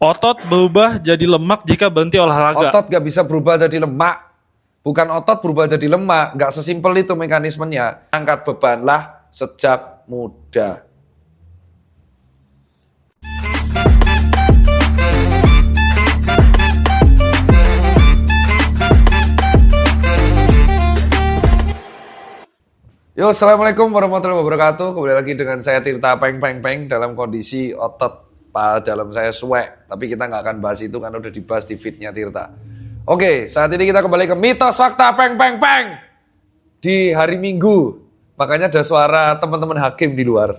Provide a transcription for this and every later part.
Otot berubah jadi lemak jika berhenti olahraga. Otot gak bisa berubah jadi lemak. Bukan otot berubah jadi lemak. Gak sesimpel itu mekanismenya. Angkat bebanlah sejak muda. Yo, assalamualaikum warahmatullahi wabarakatuh. Kembali lagi dengan saya Tirta Peng dalam kondisi otot dalam saya suek. Tapi kita nggak akan bahas itu karena udah dibahas di feednya Tirta. Oke, saat ini kita kembali ke mitos fakta Peng di hari Minggu. Makanya ada suara teman-teman hakim di luar.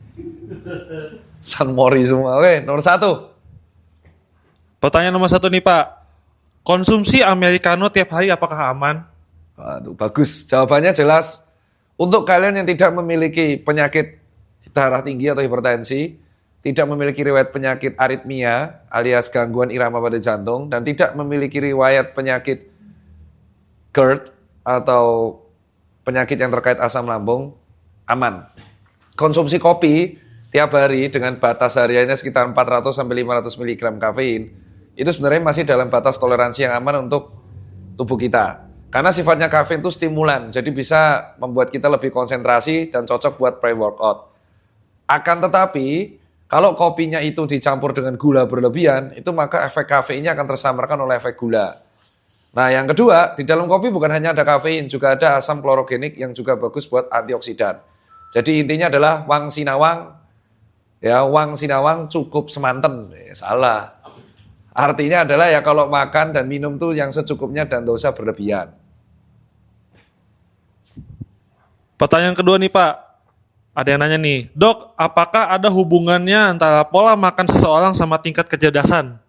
San Mori semua. Oke, nomor 1. Pertanyaan nomor 1 nih Pak. Konsumsi americano tiap hari apakah aman? Waduh, bagus. Jawabannya jelas. Untuk kalian yang tidak memiliki penyakit darah tinggi atau hipertensi, tidak memiliki riwayat penyakit aritmia alias gangguan irama pada jantung, dan tidak memiliki riwayat penyakit GERD atau penyakit yang terkait asam lambung, aman. Konsumsi kopi tiap hari dengan batas hariannya sekitar 400-500 mg kafein, itu sebenarnya masih dalam batas toleransi yang aman untuk tubuh kita. Karena sifatnya kafein itu stimulan, jadi bisa membuat kita lebih konsentrasi dan cocok buat pre-workout. Akan tetapi, kalau kopinya itu dicampur dengan gula berlebihan, itu maka efek kafeinnya akan tersamarkan oleh efek gula. Nah, yang kedua, di dalam kopi bukan hanya ada kafein, juga ada asam klorogenik yang juga bagus buat antioksidan. Jadi intinya adalah wang sinawang, ya wang sinawang cukup semanten. Salah. Artinya adalah ya kalau makan dan minum tuh yang secukupnya dan tidak usah berlebihan. Pertanyaan kedua nih Pak. Ada yang nanya nih, Dok, apakah ada hubungannya antara pola makan seseorang sama tingkat kecerdasan?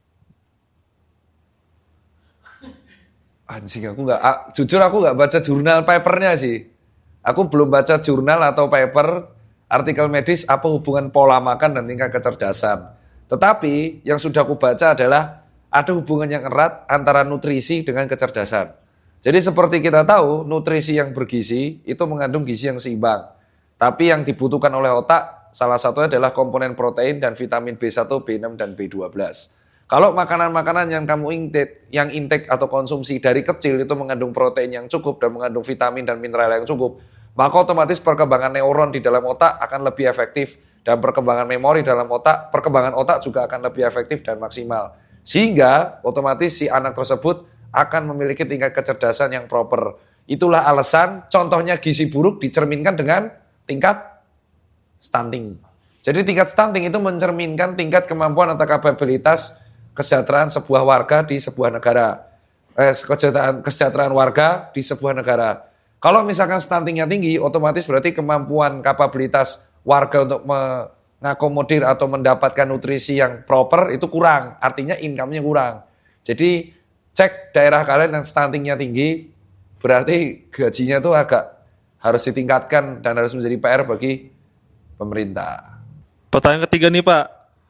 Anjing, jujur aku nggak baca jurnal papernya sih. Aku belum baca jurnal atau paper artikel medis apa hubungan pola makan dan tingkat kecerdasan. Tetapi yang sudah aku baca adalah ada hubungan yang erat antara nutrisi dengan kecerdasan. Jadi seperti kita tahu, nutrisi yang bergizi itu mengandung gizi yang seimbang. Tapi yang dibutuhkan oleh otak, salah satunya adalah komponen protein dan vitamin B1, B6, dan B12. Kalau makanan-makanan yang kamu intake atau konsumsi dari kecil itu mengandung protein yang cukup dan mengandung vitamin dan mineral yang cukup, maka otomatis perkembangan neuron di dalam otak akan lebih efektif. Dan perkembangan memori dalam otak, perkembangan otak juga akan lebih efektif dan maksimal. Sehingga otomatis si anak tersebut akan memiliki tingkat kecerdasan yang proper. Itulah alasan contohnya gizi buruk dicerminkan dengan tingkat stunting. Jadi tingkat stunting itu mencerminkan tingkat kemampuan atau kapabilitas kesejahteraan sebuah warga di sebuah negara. Kesejahteraan warga di sebuah negara. Kalau misalkan stuntingnya tinggi, otomatis berarti kemampuan kapabilitas warga untuk mengakomodir atau mendapatkan nutrisi yang proper itu kurang. Artinya income-nya kurang. Jadi cek daerah kalian yang stuntingnya tinggi, berarti gajinya tuh agak harus ditingkatkan dan harus menjadi PR bagi pemerintah. Pertanyaan ketiga nih Pak,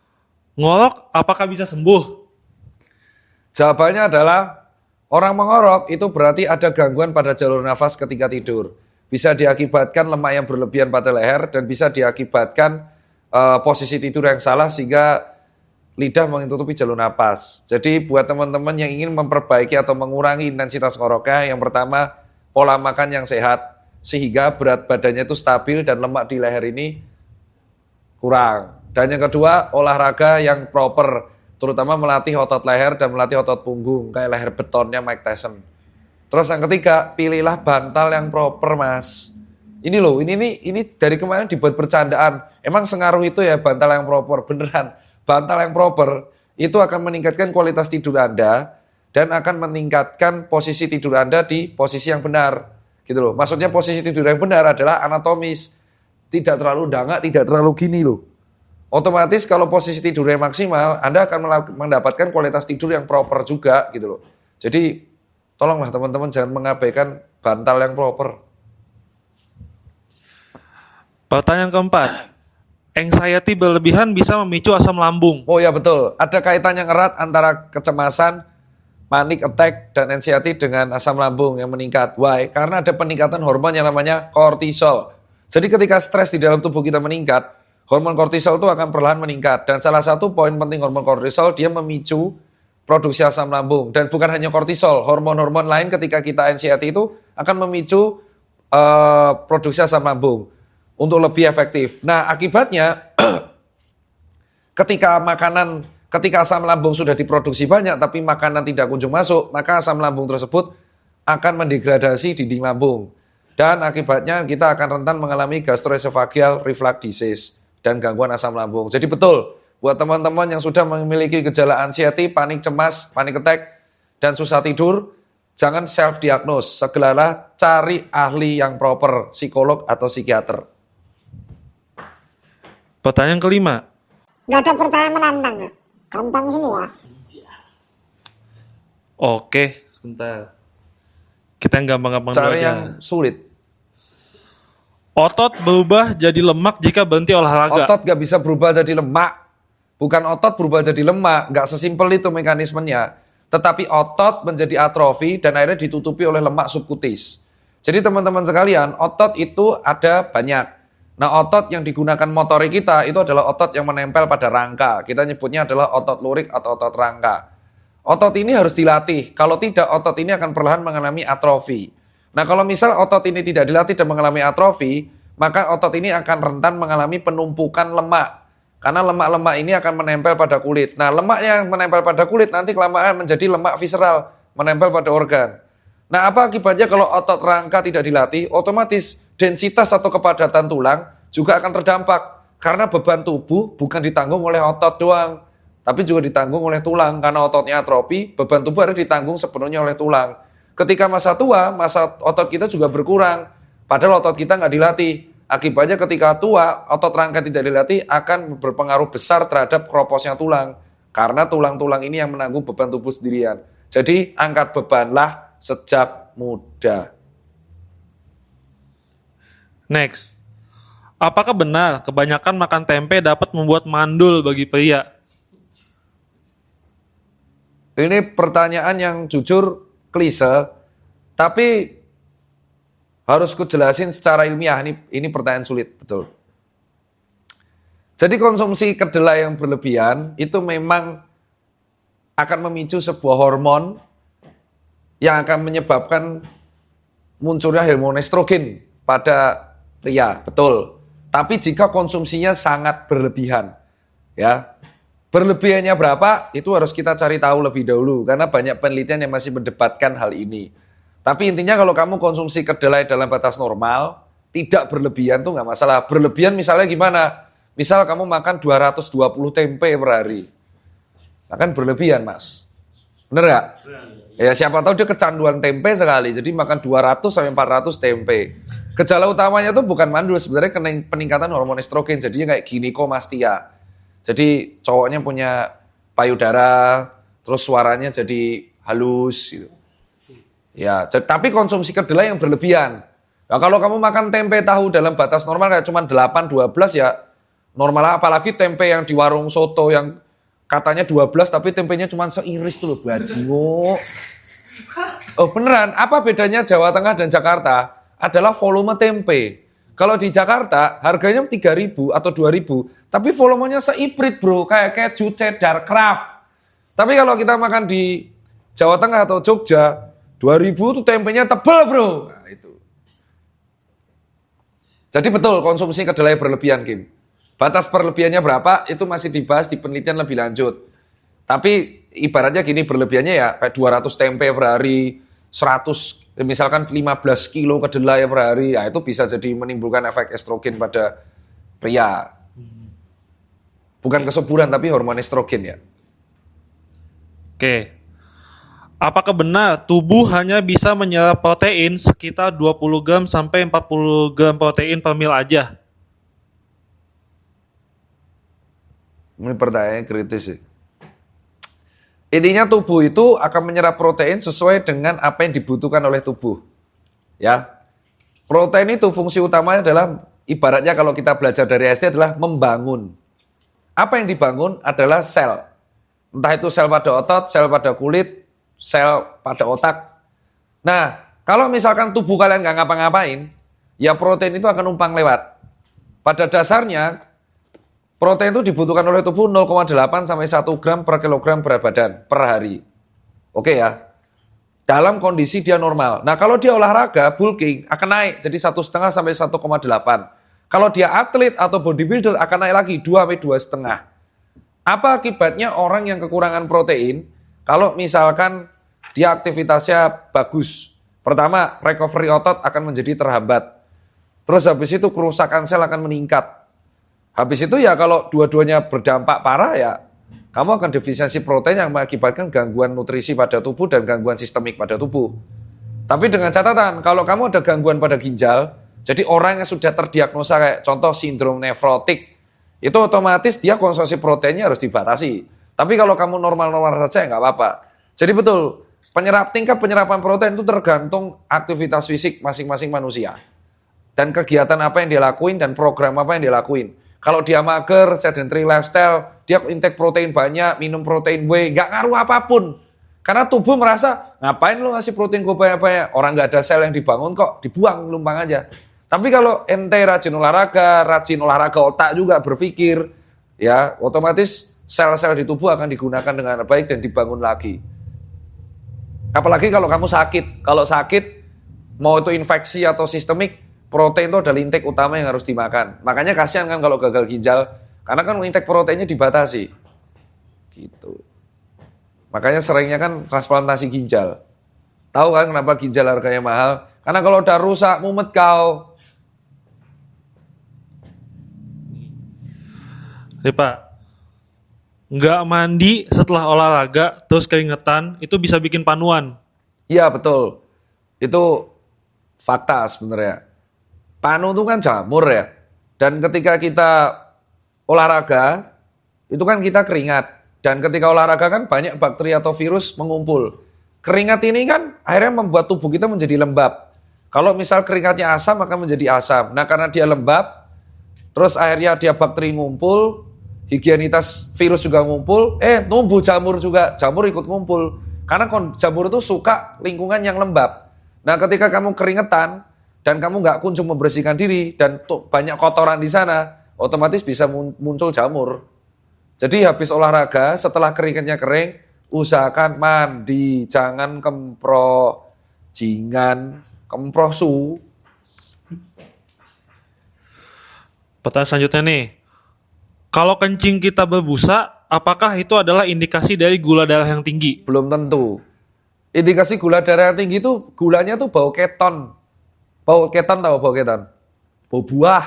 ngorok apakah bisa sembuh? Jawabannya adalah orang mengorok itu berarti ada gangguan pada jalur nafas ketika tidur. Bisa diakibatkan lemak yang berlebihan pada leher dan bisa diakibatkan posisi tidur yang salah sehingga lidah menutupi jalur napas. Jadi buat teman-teman yang ingin memperbaiki atau mengurangi intensitas ngoroknya, yang pertama pola makan yang sehat sehingga berat badannya itu stabil dan lemak di leher ini kurang. Dan yang kedua olahraga yang proper, terutama melatih otot leher dan melatih otot punggung kayak leher betonnya Mike Tyson. Terus yang ketiga, pilihlah bantal yang proper, Mas. Ini loh, ini dari kemarin dibuat bercandaan. Emang sengaruh itu ya bantal yang proper, beneran. Bantal yang proper itu akan meningkatkan kualitas tidur Anda dan akan meningkatkan posisi tidur Anda di posisi yang benar. Gitu loh. Maksudnya posisi tidur yang benar adalah anatomis. Tidak terlalu dangak, tidak terlalu gini loh. Otomatis kalau posisi tidurnya maksimal, Anda akan mendapatkan kualitas tidur yang proper juga gitu loh. Jadi tolonglah teman-teman jangan mengabaikan bantal yang proper. Pertanyaan keempat. Anxiety berlebihan bisa memicu asam lambung. Oh ya betul, ada kaitan yang erat antara kecemasan, panic attack, dan anxiety dengan asam lambung yang meningkat. Why? Karena ada peningkatan hormon yang namanya kortisol. Jadi ketika stres di dalam tubuh kita meningkat, hormon kortisol itu akan perlahan meningkat. Dan salah satu poin penting hormon kortisol, dia memicu produksi asam lambung. Dan bukan hanya kortisol, hormon-hormon lain ketika kita anxiety itu akan memicu produksi asam lambung untuk lebih efektif. Nah, akibatnya ketika asam lambung sudah diproduksi banyak tapi makanan tidak kunjung masuk, maka asam lambung tersebut akan mendegradasi dinding lambung. Dan akibatnya kita akan rentan mengalami gastroesophageal reflux disease dan gangguan asam lambung. Jadi betul, buat teman-teman yang sudah memiliki gejala anxiety, panik cemas, panik attack, dan susah tidur, jangan self-diagnose. Segeralah cari ahli yang proper, psikolog atau psikiater. Pertanyaan kelima. Nggak ada pertanyaan menantang ya? Gampang semua. Oke, sebentar. Kita yang gampang-gampang dulu Cari aja. yang sulit. Otot berubah jadi lemak jika berhenti olahraga. Otot gak bisa berubah jadi lemak. Bukan otot berubah jadi lemak. Gak sesimpel itu mekanismenya. Tetapi otot menjadi atrofi dan akhirnya ditutupi oleh lemak subkutis. Jadi teman-teman sekalian, otot itu ada banyak. Nah, otot yang digunakan motorik kita itu adalah otot yang menempel pada rangka. Kita nyebutnya adalah otot lurik atau otot rangka. Otot ini harus dilatih. Kalau tidak, otot ini akan perlahan mengalami atrofi. Nah, kalau misal otot ini tidak dilatih dan mengalami atrofi, maka otot ini akan rentan mengalami penumpukan lemak. Karena lemak-lemak ini akan menempel pada kulit. Nah, lemak yang menempel pada kulit nanti kelamaan menjadi lemak visceral, menempel pada organ. Nah, apa akibatnya kalau otot rangka tidak dilatih? Otomatis densitas atau kepadatan tulang juga akan terdampak. Karena beban tubuh bukan ditanggung oleh otot doang, tapi juga ditanggung oleh tulang. Karena ototnya atrofi, beban tubuh harus ditanggung sepenuhnya oleh tulang. Ketika masa tua, masa otot kita juga berkurang. Padahal otot kita nggak dilatih. Akibatnya ketika tua, otot rangka tidak dilatih akan berpengaruh besar terhadap kroposnya tulang. Karena tulang-tulang ini yang menanggung beban tubuh sendirian. Jadi angkat bebanlah sejak muda. Next. Apakah benar kebanyakan makan tempe dapat membuat mandul bagi pria? Ini pertanyaan yang jujur klise, tapi harus kujelasin secara ilmiah. Ini pertanyaan sulit, betul. Jadi konsumsi kedelai yang berlebihan itu memang akan memicu sebuah hormon yang akan menyebabkan munculnya hormon estrogen pada pria, betul. Tapi jika konsumsinya sangat berlebihan, ya. Berlebihannya berapa, itu harus kita cari tahu lebih dahulu. Karena banyak penelitian yang masih mendebatkan hal ini. Tapi intinya kalau kamu konsumsi kedelai dalam batas normal, tidak berlebihan tuh nggak masalah. Berlebihan misalnya gimana? Misal kamu makan 220 tempe per hari. Nah, kan berlebihan, Mas. Bener nggak? Ya siapa tahu dia kecanduan tempe sekali. Jadi makan 200 sampai 400 tempe. Gejala utamanya tuh bukan mandul, sebenarnya peningkatan hormon estrogen. Jadinya kayak ginekomastia. Jadi cowoknya punya payudara, terus suaranya jadi halus gitu. Ya, tapi konsumsi kedelai yang berlebihan. Nah, kalau kamu makan tempe tahu dalam batas normal kayak cuma 8-12 ya normal, apalagi tempe yang di warung soto yang katanya 12 tapi tempenya cuma seiris tuh loh, bajingo. Oh beneran, apa bedanya Jawa Tengah dan Jakarta? Adalah volume tempe. Kalau di Jakarta harganya 3.000 atau 2.000, tapi volumenya seiprit bro, kayak keju cheddar craft. Tapi kalau kita makan di Jawa Tengah atau Jogja, 2.000 tuh tempenya tebel bro. Nah itu. Jadi betul konsumsi kedelai berlebihan Kim. Batas berlebihannya berapa itu masih dibahas di penelitian lebih lanjut. Tapi ibaratnya gini berlebihannya ya kayak 200 tempe per hari, 100 misalkan 15 kilo kedelai per hari, ya itu bisa jadi menimbulkan efek estrogen pada pria. Bukan kesuburan tapi hormon estrogen ya. Oke. Apakah benar tubuh hanya bisa menyerap protein sekitar 20 gram sampai 40 gram protein per mil aja? Ini pertanyaan kritis sih. Intinya tubuh itu akan menyerap protein sesuai dengan apa yang dibutuhkan oleh tubuh. Ya. Protein itu fungsi utamanya adalah ibaratnya kalau kita belajar dari SD adalah membangun. Apa yang dibangun adalah sel. Entah itu sel pada otot, sel pada kulit, sel pada otak. Nah, kalau misalkan tubuh kalian nggak ngapa-ngapain, ya protein itu akan numpang lewat. Pada dasarnya, Protein itu dibutuhkan oleh tubuh 0,8 sampai 1 gram per kilogram berat badan per hari. Oke ya. Dalam kondisi dia normal. Nah, kalau dia olahraga, bulking akan naik jadi 1,5 sampai 1,8. Kalau dia atlet atau bodybuilder akan naik lagi 2 sampai 2,5. Apa akibatnya orang yang kekurangan protein? Kalau misalkan dia aktivitasnya bagus. Pertama, recovery otot akan menjadi terhambat. Terus habis itu kerusakan sel akan meningkat. Habis itu ya kalau dua-duanya berdampak parah ya kamu akan defisiensi protein yang mengakibatkan gangguan nutrisi pada tubuh dan gangguan sistemik pada tubuh. Tapi dengan catatan, kalau kamu ada gangguan pada ginjal, jadi orang yang sudah terdiagnosa kayak contoh sindrom nefrotik, itu otomatis dia konsumsi proteinnya harus dibatasi. Tapi kalau kamu normal-normal saja ya nggak apa-apa. Jadi betul, tingkat penyerapan protein itu tergantung aktivitas fisik masing-masing manusia. Dan kegiatan apa yang dia lakuin dan program apa yang dia lakuin. Kalau dia mager, sedentary lifestyle, dia intake protein banyak, minum protein whey, nggak ngaruh apapun. Karena tubuh merasa, ngapain lu ngasih protein gue banyak-banyak? Orang nggak ada sel yang dibangun kok, dibuang, lumpang aja. Tapi kalau ente rajin olahraga otak juga berpikir, ya otomatis sel-sel di tubuh akan digunakan dengan baik dan dibangun lagi. Apalagi kalau kamu sakit. Kalau sakit, mau itu infeksi atau sistemik, protein itu adalah intake utama yang harus dimakan. Makanya kasihan kan kalau gagal ginjal, karena kan intake proteinnya dibatasi. Gitu. Makanya seringnya kan transplantasi ginjal. Tahu kan kenapa ginjal harganya mahal? Karena kalau udah rusak, mumet kau. Nih Pak, nggak mandi setelah olahraga, terus keringetan, itu bisa bikin panuan. Iya betul. Itu fakta sebenarnya. Panu itu kan jamur ya. Dan ketika kita olahraga, itu kan kita keringat. Dan ketika olahraga kan banyak bakteri atau virus mengumpul. Keringat ini kan akhirnya membuat tubuh kita menjadi lembab. Kalau misal keringatnya asam akan menjadi asam. Nah karena dia lembab, terus akhirnya dia bakteri ngumpul, higienitas virus juga ngumpul, tumbuh jamur juga, jamur ikut ngumpul. Karena jamur itu suka lingkungan yang lembab. Nah ketika kamu keringetan, dan kamu nggak kunjung membersihkan diri, dan banyak kotoran di sana, otomatis bisa muncul jamur. Jadi habis olahraga, setelah keringatnya kering, usahakan mandi, jangan kemprosu. Pertanyaan selanjutnya nih, kalau kencing kita berbusa, apakah itu adalah indikasi dari gula darah yang tinggi? Belum tentu. Indikasi gula darah yang tinggi itu gulanya tuh bau keton. Bau keton tahu bau keton? Bau buah.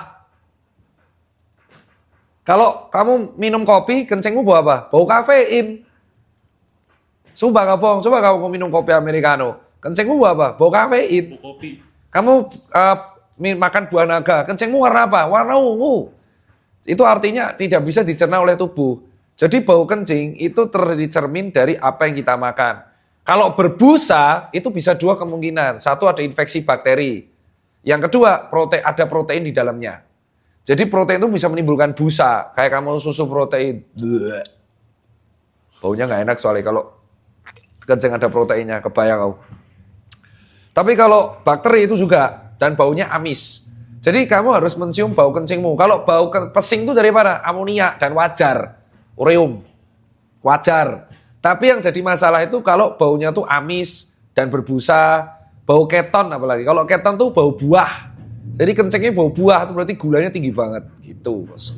Kalau kamu minum kopi, kencingmu bau apa? Bau kafein. Coba kamu minum kopi americano, kencingmu bau apa? Bau kafein. Bau kopi. Kamu makan buah naga, kencingmu warna apa? Warna ungu. Itu artinya tidak bisa dicerna oleh tubuh. Jadi bau kencing itu tercermin dari apa yang kita makan. Kalau berbusa, itu bisa dua kemungkinan. Satu, ada infeksi bakteri. Yang kedua, ada protein di dalamnya. Jadi protein itu bisa menimbulkan busa. Kayak kamu susu protein. Bleh. Baunya nggak enak soalnya kalau kencing ada proteinnya, kebayang kau. Tapi kalau bakteri itu juga, dan baunya amis. Jadi kamu harus mencium bau kencingmu. Kalau bau pesing itu dari mana? Amonia dan wajar. Ureum. Wajar. Tapi yang jadi masalah itu kalau baunya tuh amis dan berbusa. Bau keton apalagi. Kalau keton tuh bau buah. Jadi kencingnya bau buah itu berarti gulanya tinggi banget. Gitu, Bos.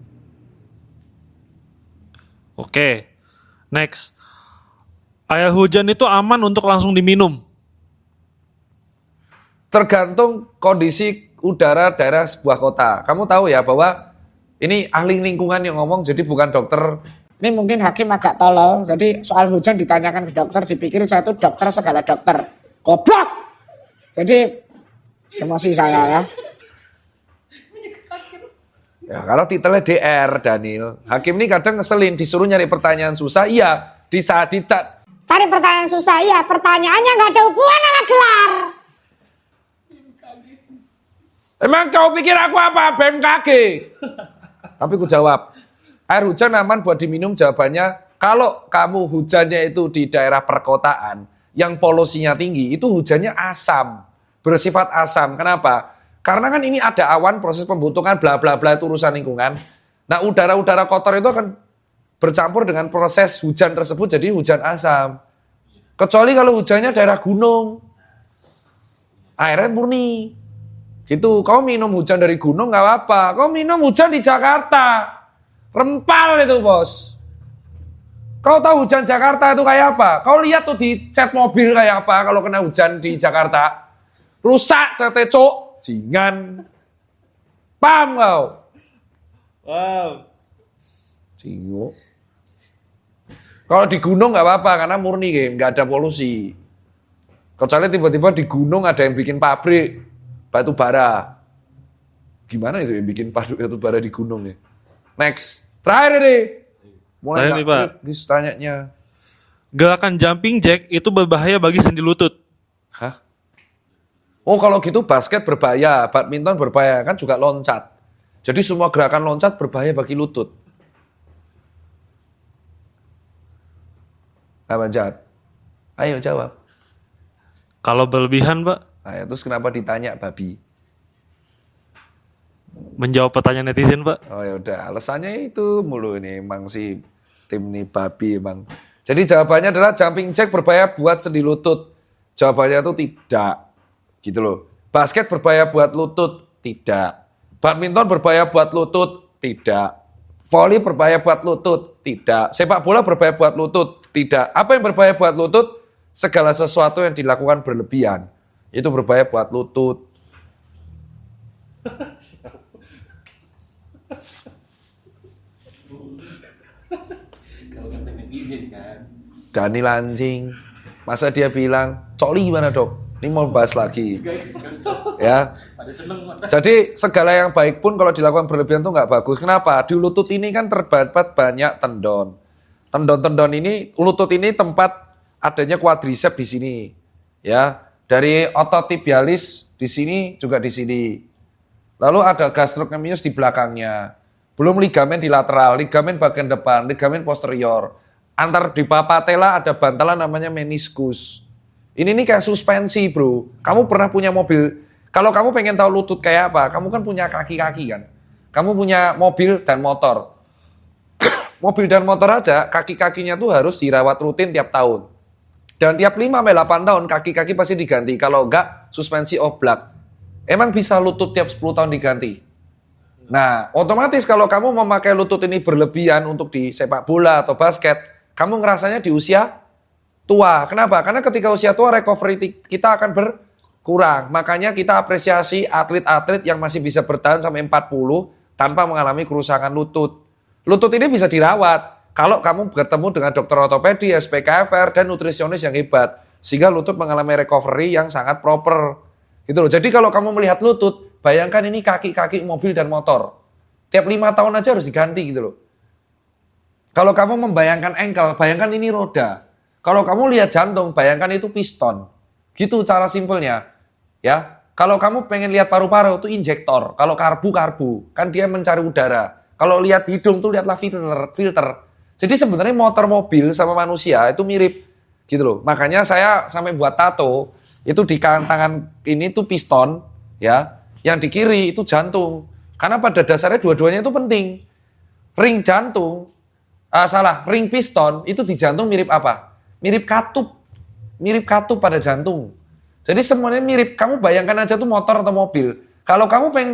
Oke. Next. Air hujan itu aman untuk langsung diminum? Tergantung kondisi udara daerah sebuah kota. Kamu tahu ya bahwa ini ahli lingkungan yang ngomong, jadi bukan dokter. Ini mungkin hakim agak tolol, jadi soal hujan ditanyakan ke dokter, dipikir saya itu dokter segala dokter. Goblok! Jadi emosi saya ya. Ya kalau titelnya DR, Daniel. Hakim ini kadang ngeselin, disuruh nyari pertanyaan susah. Iya, di saat Cari pertanyaan susah, iya. Pertanyaannya nggak ada hubungan sama gelar. Emang kau pikir aku apa? BMKG. Tapi ku jawab, air hujan aman buat diminum, jawabannya kalau kamu hujannya itu di daerah perkotaan yang polusinya tinggi, itu hujannya asam, bersifat asam. Kenapa? Karena kan ini ada awan, proses pembentukan bla bla bla itu urusan lingkungan. Nah, udara-udara kotor itu akan bercampur dengan proses hujan tersebut jadi hujan asam. Kecuali kalau hujannya daerah gunung. Airnya murni. Gitu, kau minum hujan dari gunung nggak apa-apa. Kau minum hujan di Jakarta. Rempal itu, Bos. Kau tahu hujan Jakarta itu kayak apa? Kau lihat tuh di cat mobil kayak apa kalau kena hujan di Jakarta. Rusak catnya, Cok. Jingan. Paham kau? Wow. Jingo. Kalau di gunung nggak apa-apa karena murni, nggak ada polusi. Kecuali tiba-tiba di gunung ada yang bikin pabrik batu bara. Gimana itu yang bikin pabrik batu bara di gunung ya? Next. Terakhir ini. Mulai Terakhir nih, Pak. Gis tanyanya. Gerakan jumping jack itu berbahaya bagi sendi lutut. Hah? Oh kalau gitu basket berbahaya, badminton berbahaya, kan juga loncat. Jadi semua gerakan loncat berbahaya bagi lutut. Apa jawab? Ayo jawab. Kalau berlebihan, Pak, Nah, terus kenapa ditanya babi? menjawab pertanyaan netizen, Pak. Oh ya udah, alasannya itu mulu ini emang si tim ini babi emang. Jadi jawabannya adalah jumping jack berbahaya buat sendi lutut. Jawabannya itu tidak. Gitu loh. Basket berbahaya buat lutut? Tidak. Badminton berbahaya buat lutut? Tidak. Volley berbahaya buat lutut? Tidak. Sepak bola berbahaya buat lutut? Tidak. Apa yang berbahaya buat lutut? Segala sesuatu yang dilakukan berlebihan. Itu berbahaya buat lutut. Dani Lancing. Masa dia bilang, Coli gimana dok? Ini mau bahas lagi. Ya. Jadi segala yang baik pun kalau dilakukan berlebihan itu nggak bagus. Kenapa? Di lutut ini kan terdapat banyak tendon. Tendon-tendon ini, lutut ini tempat adanya quadriceps di sini. Ya. Dari otot tibialis di sini juga di sini. Lalu ada gastrocnemius di belakangnya. Belum ligamen di lateral, ligamen bagian depan, ligamen posterior. Antar di patella ada bantalan namanya meniskus. Ini nih kayak suspensi bro. Kamu pernah punya mobil, kalau kamu pengen tahu lutut kayak apa, kamu kan punya kaki-kaki kan. Kamu punya mobil dan motor. Mobil dan motor aja, kaki-kakinya tuh harus dirawat rutin tiap tahun. Dan tiap 5-8 tahun kaki-kaki pasti diganti. Kalau enggak, suspensi oblak. Emang bisa lutut tiap 10 tahun diganti? Nah, otomatis kalau kamu memakai lutut ini berlebihan untuk di sepak bola atau basket, kamu ngerasanya di usia tua. Kenapa? Karena ketika usia tua recovery kita akan berkurang. Makanya kita apresiasi atlet-atlet yang masih bisa bertahan sampai 40 tanpa mengalami kerusakan lutut. Lutut ini bisa dirawat kalau kamu bertemu dengan dokter ortopedi, SPKFR, dan nutrisionis yang hebat. Sehingga lutut mengalami recovery yang sangat proper. Gitu loh. Jadi kalau kamu melihat lutut, bayangkan ini kaki-kaki mobil dan motor. Tiap 5 tahun aja harus diganti gitu loh. Kalau kamu membayangkan ankle, bayangkan ini roda. Kalau kamu lihat jantung, bayangkan itu piston. Gitu cara simpelnya. Ya. Kalau kamu pengen lihat paru-paru, itu injektor. Kalau karbu, kan dia mencari udara. Kalau lihat hidung tuh lihatlah filter. Jadi sebenarnya motor mobil sama manusia itu mirip. Gitu loh. Makanya saya sampai buat tato, itu di tangan ini tuh piston, ya. Yang di kiri itu jantung. Karena pada dasarnya dua-duanya itu penting. Ring jantung, ring piston itu di jantung mirip apa? Mirip katup. Mirip katup pada jantung. Jadi semuanya mirip. Kamu bayangkan aja tuh motor atau mobil. Kalau kamu pengen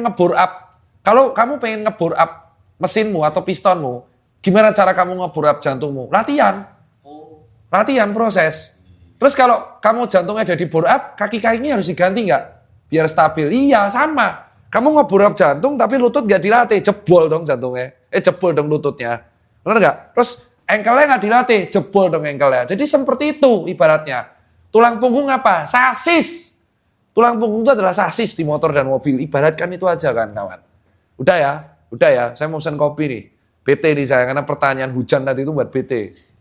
ngebore up mesinmu atau pistonmu, gimana cara kamu ngebore up jantungmu? Latihan. Latihan proses. Terus kalau kamu jantungnya ada di bore up, kaki-kakinya harus diganti nggak? Biar stabil. Iya, sama. Kamu ngebore up jantung tapi lutut nggak dilatih, jebol dong jantungnya. Jebol dong lututnya. Benar nggak? Terus ankle-nya nggak dilatih, jebol dong ankle-nya. Jadi seperti itu ibaratnya. Tulang punggung apa? Sasis. Tulang punggung itu adalah sasis di motor dan mobil. Ibaratkan itu aja kan kawan. Udah ya. Saya mau pesan kopi nih. BT nih saya, karena pertanyaan hujan tadi itu buat BT.